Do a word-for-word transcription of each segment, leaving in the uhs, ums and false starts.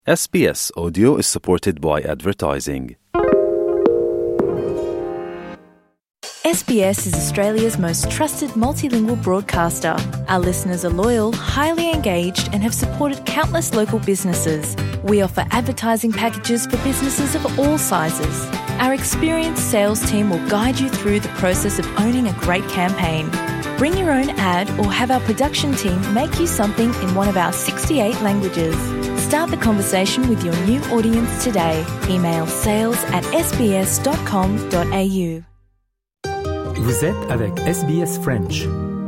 S B S Audio is supported by advertising. S B S is Australia's most trusted multilingual broadcaster. Our listeners are loyal, highly engaged, and have supported countless local businesses. We offer advertising packages for businesses of all sizes. Our experienced sales team will guide you through the process of owning a great campaign. Bring your own ad or have our production team make you something in one of our sixty-eight languages. Start the conversation with your new audience today. Email sales at s b s dot com dot a u. Vous êtes avec S B S French.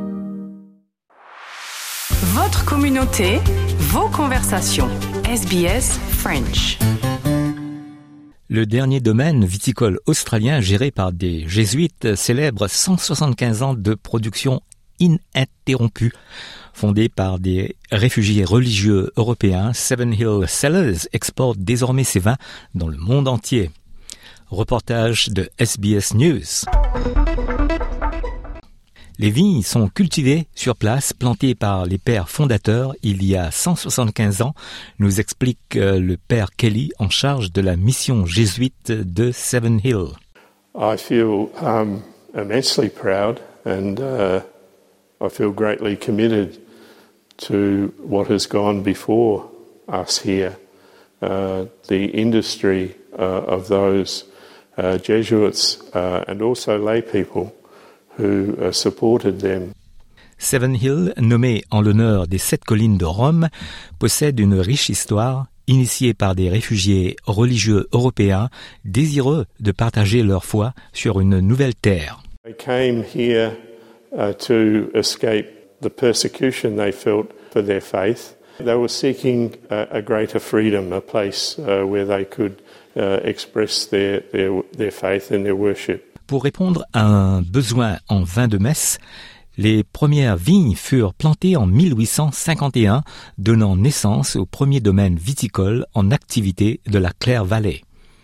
Votre communauté, vos conversations. S B S French. Le dernier domaine viticole australien géré par des jésuites célèbre cent soixante-quinze ans de production ininterrompue. Fondé par des réfugiés religieux européens, Seven Hill Cellars exporte désormais ses vins dans le monde entier. Reportage de S B S News. Les vignes sont cultivées sur place, plantées par les pères fondateurs il y a cent soixante-quinze ans, nous explique le père Kelly en charge de la mission jésuite de Seven Hill. I feel um, immensely proud and uh, I feel greatly committed to what has gone before us here. Uh, the industry uh, of those uh, Jesuits uh, and also lay people who uh, supported them. Seven Hill, nommé en l'honneur des sept collines de Rome, possède une riche histoire initiée par des réfugiés religieux européens désireux de partager leur foi sur une nouvelle terre. They came here uh, to escape the persecution they felt for their faith. They were seeking a, a greater freedom, a place uh, where they could uh, express their, their, their faith and their worship. Pour répondre à un besoin en vin de messe, les premières vignes furent plantées en mille huit cent cinquante et un, donnant naissance au premier domaine viticole en activité de la Clare-Valley.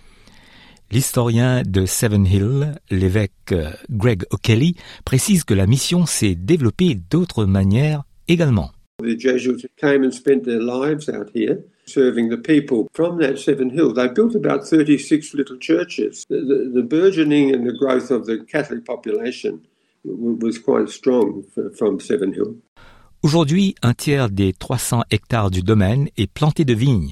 L'historien de Seven Hill, l'évêque Greg O'Kelly, précise que la mission s'est développée d'autres manières également. The Jesuits came and spent their lives out here, serving the people. From that Seven Hill, they built about thirty-six little churches. The, the, the burgeoning and the growth of the Catholic population was quite strong from Seven Hill. Aujourd'hui, un tiers des trois cents hectares du domaine est planté de vignes.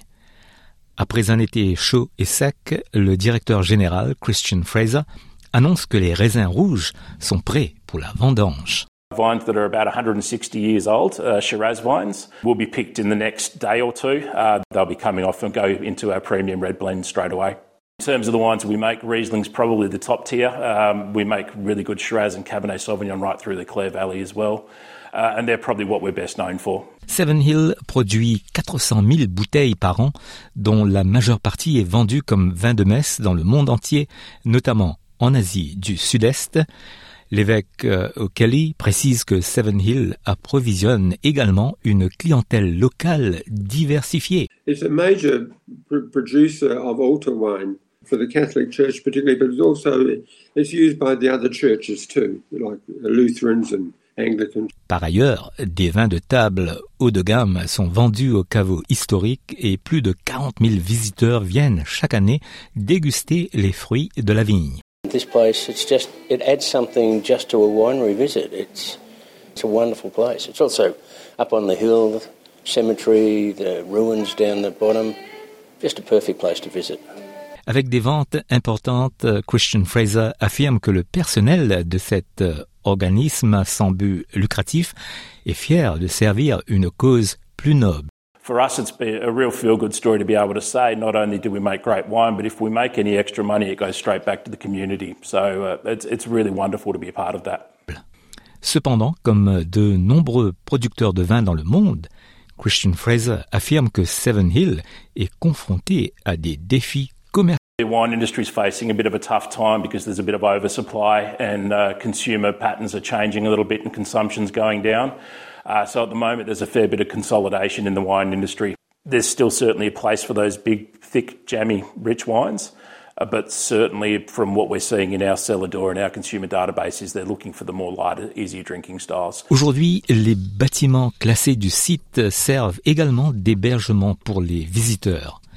Après un été chaud et sec, le directeur général, Christian Fraser, annonce que les raisins rouges sont prêts pour la vendange. Vines that are about one hundred sixty years old, uh, Shiraz vines, will be picked in the next day or two. Uh, they'll be coming off and go into our premium red blend straight away. In terms of the wines we make, Riesling's probably the top tier. Um, we make really good Shiraz and Cabernet Sauvignon right through the Clare Valley as well. Uh, and they're probably what we're best known for. Seven Hill produit quatre cent mille bouteilles par an, dont la majeure partie est vendue comme vin de messe dans le monde entier, notamment en Asie du Sud-Est. L'évêque euh, O'Kelly précise que Seven Hill approvisionne également une clientèle locale diversifiée. It's a major pr- producer of altar wine for the Catholic Church particularly, but it's also it's used by the other churches too, like Lutherans and Anglicans. Par ailleurs, des vins de table haut de gamme sont vendus au caveau historique et plus de quarante mille visiteurs viennent chaque année déguster les fruits de la vigne. This place, it's just, it adds something just to a winery visit. It's, it's a wonderful place. It's also up on the hill, the cemetery, the ruins down the bottom. Just a perfect place to visit. Avec des ventes importantes, Christian Fraser affirme que le personnel de cet organisme sans but lucratif est fier de servir une cause plus noble. For us, it's been a real feel-good story to be able to say not only do we make great wine, but if we make any extra money, it goes straight back to the community. So uh, it's, it's really wonderful to be a part of that. Cependant, comme de nombreux producteurs de vin dans le monde, Christian Fraser affirme que Seven Hill est confronté à des défis commerciaux. The wine industry is facing a bit of a tough time because there's a bit of oversupply and uh, consumer patterns are changing a little bit and consumption's going down. Uh, so at the moment there's a fair bit of consolidation in the wine industry. There's still certainly a place for those big, thick, jammy, rich wines. Uh, but certainly from what we're seeing in our cellar door and our consumer databases, they're looking for the more lighter, easier drinking styles. Aujourd'hui, les bâtiments classés du site servent également d'hébergement pour les visiteurs.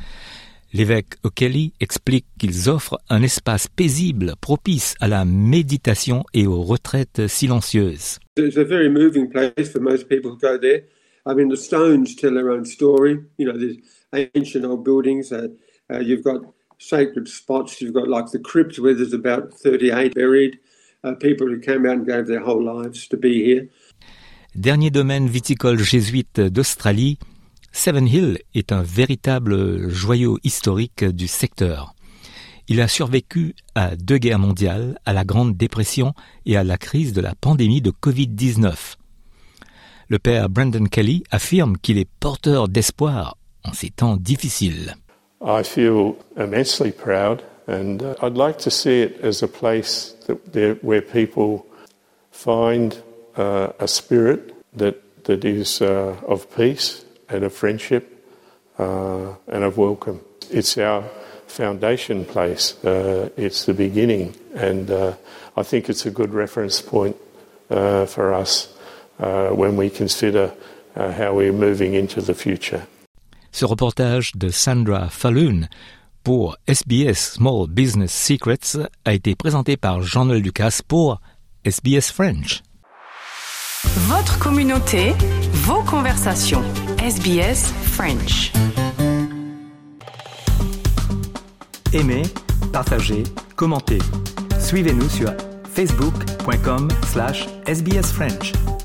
L'évêque O'Kelly explique qu'ils offrent un espace paisible, propice à la méditation et aux retraites silencieuses. It's a very moving place for most people who go there. I mean, the stones tell their own story. You know, there's ancient old buildings. Uh, uh, you've got sacred spots. You've got like the crypt where there's about thirty-eight buried. Uh, people who came out and gave their whole lives to be here. Dernier domaine viticole jésuite d'Australie, Seven Hills est un véritable joyau historique du secteur. Il a survécu à deux guerres mondiales, à la Grande Dépression et à la crise de la pandémie de covid dix-neuf. Le père Brendan Kelly affirme qu'il est porteur d'espoir en ces temps difficiles. I feel immensely proud, and uh, I'd like to see it as a place that there, where people find uh, a spirit that that is uh, of peace and of friendship uh, and of welcome. It's our foundation place. Uh, it's the beginning, and uh, I think it's a good reference point uh, for us uh, when we consider uh, how we're moving into the future. Ce reportage de Sandra Falloon pour S B S Small Business Secrets a été présenté par Jean-Noël Ducasse pour S B S French. Votre communauté, vos conversations. S B S French. Aimez, partagez, commentez. Suivez-nous sur facebook point com slash S B S French.